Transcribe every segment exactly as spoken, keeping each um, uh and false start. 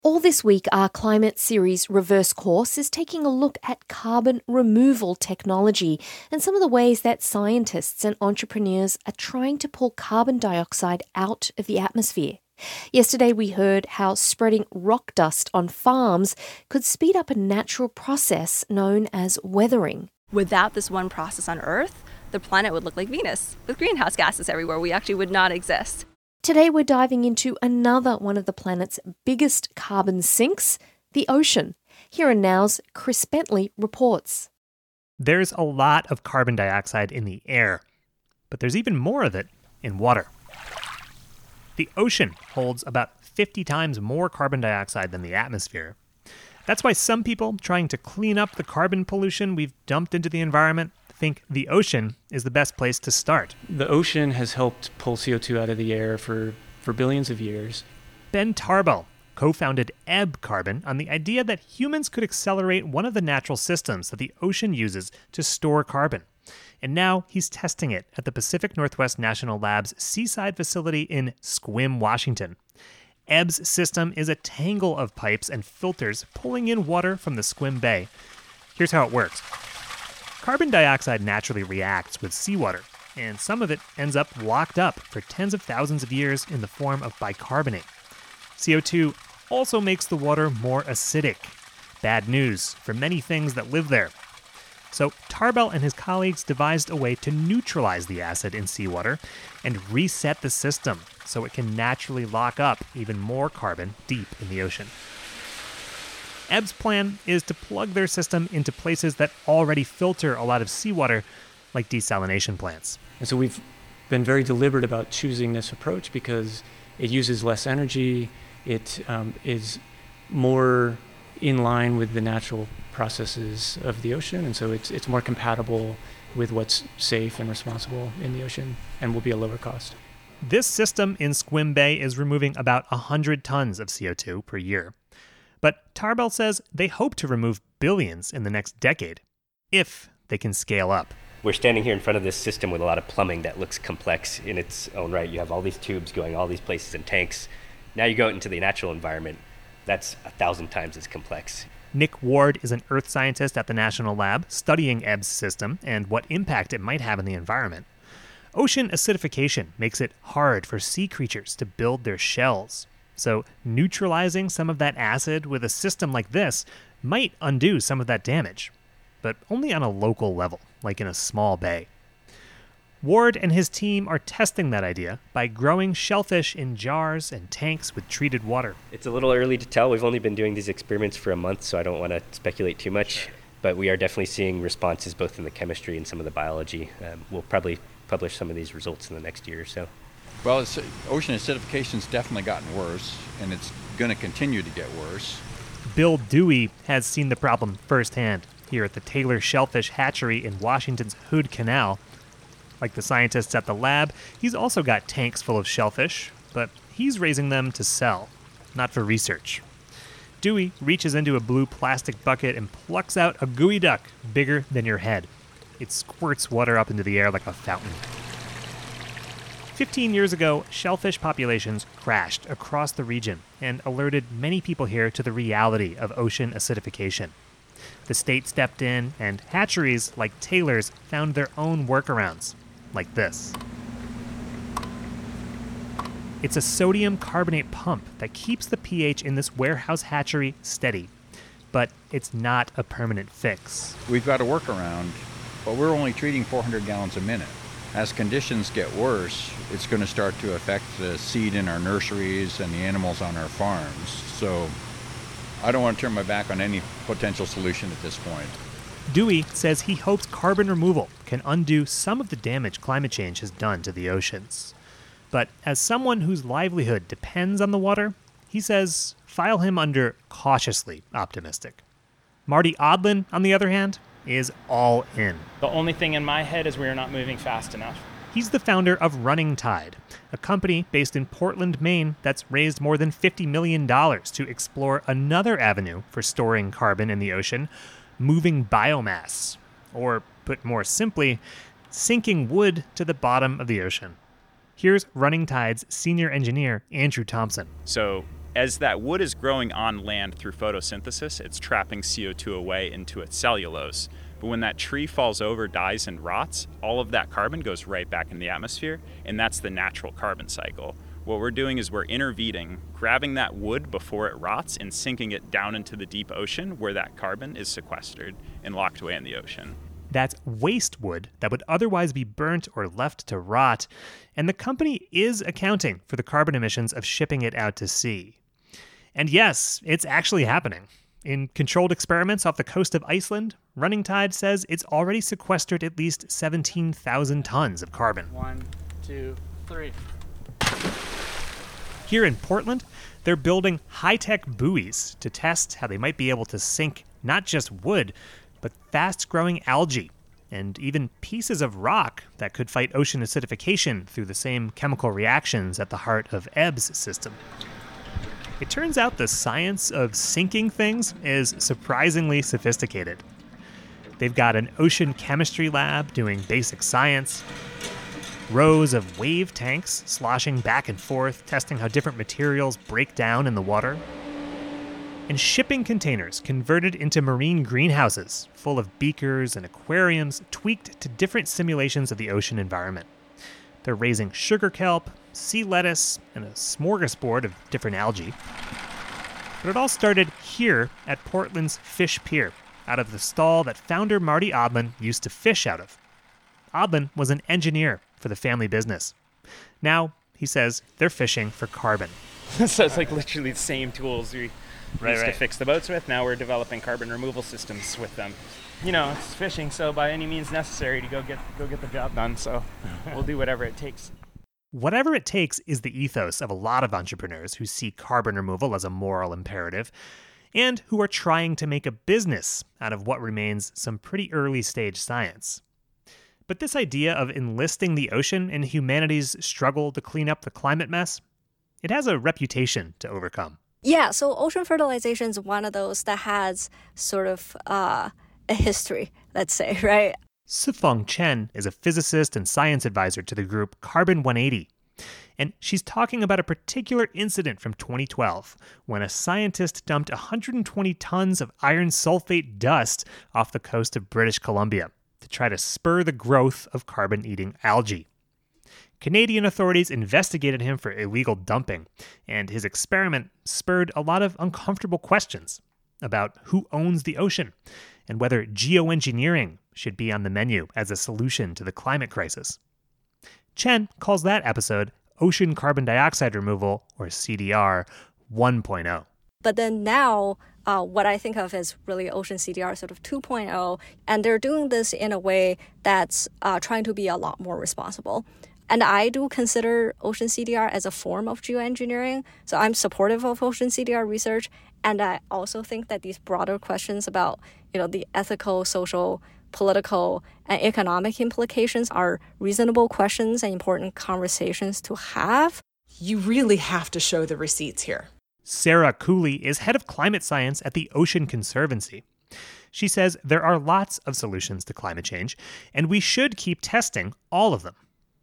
All this week, our climate series Reverse Course is taking a look at carbon removal technology and some of the ways that scientists and entrepreneurs are trying to pull carbon dioxide out of the atmosphere. Yesterday, we heard how spreading rock dust on farms could speed up a natural process known as weathering. Without this one process on Earth, the planet would look like Venus, with greenhouse gases everywhere. We actually would not exist. Today we're diving into another one of the planet's biggest carbon sinks, the ocean. Here and Now's Chris Bentley reports. There's a lot of carbon dioxide in the air, but there's even more of it in water. The ocean holds about fifty times more carbon dioxide than the atmosphere. That's why some people trying to clean up the carbon pollution we've dumped into the environment think the ocean is the best place to start. The ocean has helped pull C O two out of the air for, for billions of years. Ben Tarbell co-founded Ebb Carbon on the idea that humans could accelerate one of the natural systems that the ocean uses to store carbon. And now he's testing it at the Pacific Northwest National Lab's Seaside facility in Sequim, Washington. Ebb's system is a tangle of pipes and filters pulling in water from the Sequim Bay. Here's how it works. Carbon dioxide naturally reacts with seawater, and some of it ends up locked up for tens of thousands of years in the form of bicarbonate. C O two also makes the water more acidic. Bad news for many things that live there. So Tarbell and his colleagues devised a way to neutralize the acid in seawater and reset the system so it can naturally lock up even more carbon deep in the ocean. Ebb's plan is to plug their system into places that already filter a lot of seawater, like desalination plants. And so we've been very deliberate about choosing this approach because it uses less energy, it um, is more in line with the natural processes of the ocean, and so it's it's more compatible with what's safe and responsible in the ocean and will be a lower cost. This system in Sequim Bay is removing about one hundred tons of C O two per year. But Tarbell says they hope to remove billions in the next decade, if they can scale up. We're standing here in front of this system with a lot of plumbing that looks complex in its own right. You have all these tubes going all these places and tanks. Now you go into the natural environment, that's a thousand times as complex. Nick Ward is an earth scientist at the National Lab studying Ebb's system and what impact it might have on the environment. Ocean acidification makes it hard for sea creatures to build their shells. So neutralizing some of that acid with a system like this might undo some of that damage, but only on a local level, like in a small bay. Ward and his team are testing that idea by growing shellfish in jars and tanks with treated water. It's a little early to tell. We've only been doing these experiments for a month, so I don't want to speculate too much, but we are definitely seeing responses both in the chemistry and some of the biology. Um, we'll probably publish some of these results in the next year or so. Well, it's, ocean acidification's definitely gotten worse, and it's going to continue to get worse. Bill Dewey has seen the problem firsthand here at the Taylor Shellfish Hatchery in Washington's Hood Canal. Like the scientists at the lab, he's also got tanks full of shellfish, but he's raising them to sell, not for research. Dewey reaches into a blue plastic bucket and plucks out a gooey duck bigger than your head. It squirts water up into the air like a fountain. Fifteen years ago, shellfish populations crashed across the region and alerted many people here to the reality of ocean acidification. The state stepped in, and hatcheries like Taylor's found their own workarounds, like this. It's a sodium carbonate pump that keeps the pH in this warehouse hatchery steady, but it's not a permanent fix. We've got a workaround, but we're only treating four hundred gallons a minute. As conditions get worse, it's going to start to affect the seed in our nurseries and the animals on our farms. So I don't want to turn my back on any potential solution at this point. Dewey says he hopes carbon removal can undo some of the damage climate change has done to the oceans. But as someone whose livelihood depends on the water, he says file him under cautiously optimistic. Marty Odlin, on the other hand, is all in. The only thing in my head is we are not moving fast enough. He's the founder of Running Tide, a company based in Portland, Maine that's raised more than fifty million dollars to explore another avenue for storing carbon in the ocean, moving biomass, or put more simply, sinking wood to the bottom of the ocean. Here's Running Tide's senior engineer, Andrew Thompson. So As that wood is growing on land through photosynthesis, it's trapping C O two away into its cellulose. But when that tree falls over, dies, and rots, all of that carbon goes right back in the atmosphere, and that's the natural carbon cycle. What we're doing is we're intervening, grabbing that wood before it rots and sinking it down into the deep ocean where that carbon is sequestered and locked away in the ocean. That's waste wood that would otherwise be burnt or left to rot, and the company is accounting for the carbon emissions of shipping it out to sea. And yes, it's actually happening. In controlled experiments off the coast of Iceland, Running Tide says it's already sequestered at least seventeen thousand tons of carbon. One, two, three. Here in Portland, they're building high-tech buoys to test how they might be able to sink not just wood, but fast-growing algae and even pieces of rock that could fight ocean acidification through the same chemical reactions at the heart of Ebb's system. It turns out the science of sinking things is surprisingly sophisticated. They've got an ocean chemistry lab doing basic science, rows of wave tanks sloshing back and forth, testing how different materials break down in the water, and shipping containers converted into marine greenhouses full of beakers and aquariums tweaked to different simulations of the ocean environment. They're raising sugar kelp, sea lettuce, and a smorgasbord of different algae. But it all started here at Portland's Fish Pier, out of the stall that founder Marty Odlin used to fish out of. Odlin was an engineer for the family business. Now, he says, they're fishing for carbon. So it's like literally the same tools we Right, used right. to fix the boats with. Now we're developing carbon removal systems with them. You know, it's fishing, so by any means necessary to go get go get the job done. So we'll do whatever it takes. Whatever it takes is the ethos of a lot of entrepreneurs who see carbon removal as a moral imperative and who are trying to make a business out of what remains some pretty early stage science. But this idea of enlisting the ocean in humanity's struggle to clean up the climate mess, it has a reputation to overcome. Yeah, so ocean fertilization is one of those that has sort of uh, a history, let's say, right? Sifeng Chen is a physicist and science advisor to the group Carbon one eighty. And she's talking about a particular incident from twenty twelve when a scientist dumped one hundred twenty tons of iron sulfate dust off the coast of British Columbia to try to spur the growth of carbon-eating algae. Canadian authorities investigated him for illegal dumping, and his experiment spurred a lot of uncomfortable questions about who owns the ocean and whether geoengineering should be on the menu as a solution to the climate crisis. Chen calls that episode Ocean Carbon Dioxide Removal, or C D R, one point oh. But then now, uh, what I think of as really Ocean C D R sort of two point oh, and they're doing this in a way that's uh, trying to be a lot more responsible. And I do consider Ocean C D R as a form of geoengineering, so I'm supportive of Ocean C D R research, and I also think that these broader questions about, you know, the ethical, social, political, and economic implications are reasonable questions and important conversations to have. You really have to show the receipts here. Sarah Cooley is head of climate science at the Ocean Conservancy. She says there are lots of solutions to climate change, and we should keep testing all of them.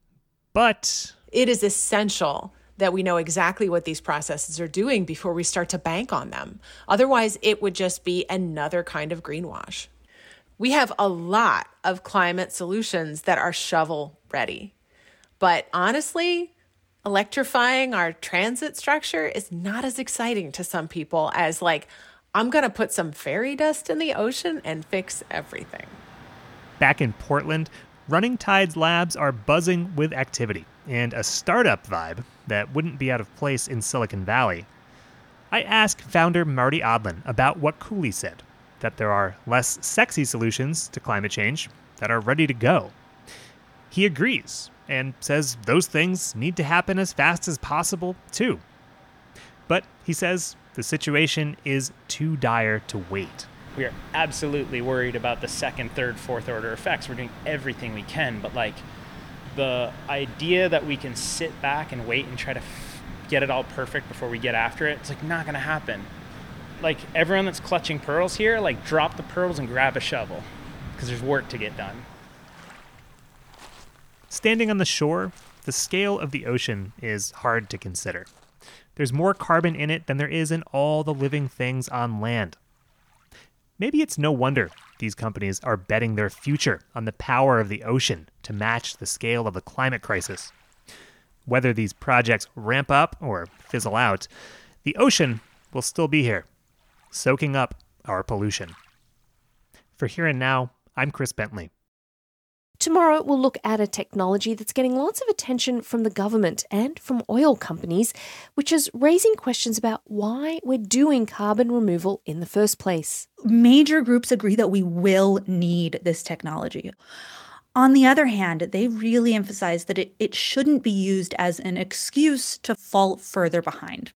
But it is essential that we know exactly what these processes are doing before we start to bank on them. Otherwise, it would just be another kind of greenwash. We have a lot of climate solutions that are shovel ready. But honestly, electrifying our transit structure is not as exciting to some people as like, I'm going to put some fairy dust in the ocean and fix everything. Back in Portland, Running Tide's labs are buzzing with activity and a startup vibe that wouldn't be out of place in Silicon Valley. I asked founder Marty Odlin about what Cooley said, that there are less sexy solutions to climate change that are ready to go. He agrees and says those things need to happen as fast as possible, too. But he says the situation is too dire to wait. We are absolutely worried about the second, third, fourth order effects. We're doing everything we can, but like the idea that we can sit back and wait and try to f- get it all perfect before we get after it, it's like not going to happen. Like everyone that's clutching pearls here, like drop the pearls and grab a shovel because there's work to get done. Standing on the shore, the scale of the ocean is hard to consider. There's more carbon in it than there is in all the living things on land. Maybe it's no wonder these companies are betting their future on the power of the ocean to match the scale of the climate crisis. Whether these projects ramp up or fizzle out, the ocean will still be here, soaking up our pollution. For Here and Now, I'm Chris Bentley. Tomorrow, we'll look at a technology that's getting lots of attention from the government and from oil companies, which is raising questions about why we're doing carbon removal in the first place. Major groups agree that we will need this technology. On the other hand, they really emphasize that it, it shouldn't be used as an excuse to fall further behind.